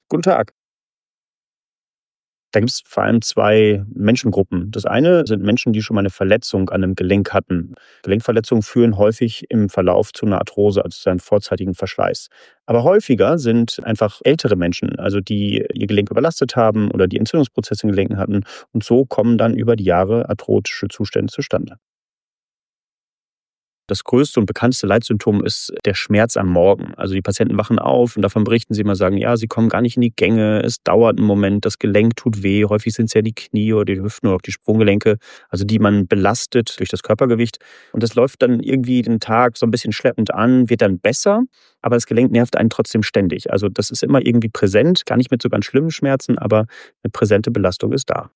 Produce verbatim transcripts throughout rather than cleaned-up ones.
Guten Tag. Da gibt es vor allem zwei Menschengruppen. Das eine sind Menschen, die schon mal eine Verletzung an einem Gelenk hatten. Gelenkverletzungen führen häufig im Verlauf zu einer Arthrose, also zu einem vorzeitigen Verschleiß. Aber häufiger sind einfach ältere Menschen, also die ihr Gelenk überlastet haben oder die Entzündungsprozesse in Gelenken hatten. Und so kommen dann über die Jahre arthrotische Zustände zustande. Das größte und bekannteste Leitsymptom ist der Schmerz am Morgen. Also die Patienten wachen auf und davon berichten sie immer, sagen, ja, sie kommen gar nicht in die Gänge, es dauert einen Moment, das Gelenk tut weh. Häufig sind es ja die Knie oder die Hüften oder auch die Sprunggelenke, also die man belastet durch das Körpergewicht. Und das läuft dann irgendwie den Tag so ein bisschen schleppend an, wird dann besser, aber das Gelenk nervt einen trotzdem ständig. Also das ist immer irgendwie präsent, gar nicht mit so ganz schlimmen Schmerzen, aber eine präsente Belastung ist da.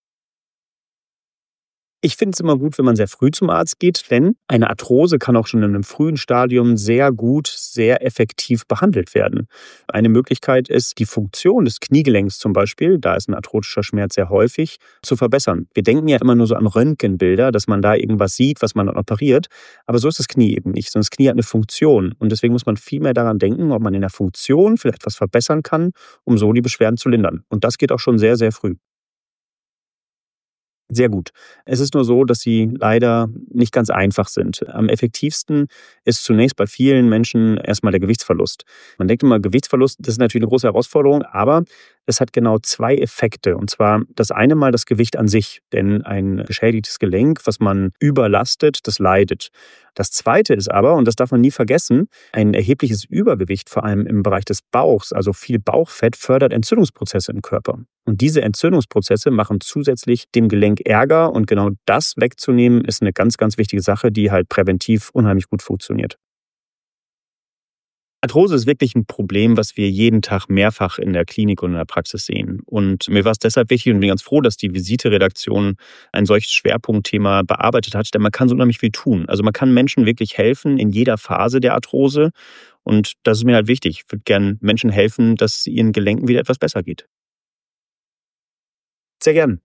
Ich finde es immer gut, wenn man sehr früh zum Arzt geht, denn eine Arthrose kann auch schon in einem frühen Stadium sehr gut, sehr effektiv behandelt werden. Eine Möglichkeit ist, die Funktion des Kniegelenks zum Beispiel, da ist ein arthrotischer Schmerz sehr häufig, zu verbessern. Wir denken ja immer nur so an Röntgenbilder, dass man da irgendwas sieht, was man dann operiert. Aber so ist das Knie eben nicht, sondern das Knie hat eine Funktion. Und deswegen muss man viel mehr daran denken, ob man in der Funktion vielleicht was verbessern kann, um so die Beschwerden zu lindern. Und das geht auch schon sehr, sehr früh. Sehr gut. Es ist nur so, dass sie leider nicht ganz einfach sind. Am effektivsten ist zunächst bei vielen Menschen erstmal der Gewichtsverlust. Man denkt immer, Gewichtsverlust, das ist natürlich eine große Herausforderung, aber es hat genau zwei Effekte. Und zwar das eine Mal das Gewicht an sich, denn ein geschädigtes Gelenk, was man überlastet, das leidet. Das zweite ist aber, und das darf man nie vergessen, ein erhebliches Übergewicht, vor allem im Bereich des Bauchs, also viel Bauchfett, fördert Entzündungsprozesse im Körper. Und diese Entzündungsprozesse machen zusätzlich dem Gelenk Ärger und genau das wegzunehmen, ist eine ganz, ganz wichtige Sache, die halt präventiv unheimlich gut funktioniert. Arthrose ist wirklich ein Problem, was wir jeden Tag mehrfach in der Klinik und in der Praxis sehen. Und mir war es deshalb wichtig und bin ganz froh, dass die Visite-Redaktion ein solches Schwerpunktthema bearbeitet hat, denn man kann so unheimlich viel tun. Also man kann Menschen wirklich helfen in jeder Phase der Arthrose und das ist mir halt wichtig. Ich würde gerne Menschen helfen, dass es ihren Gelenken wieder etwas besser geht. Sehr gern.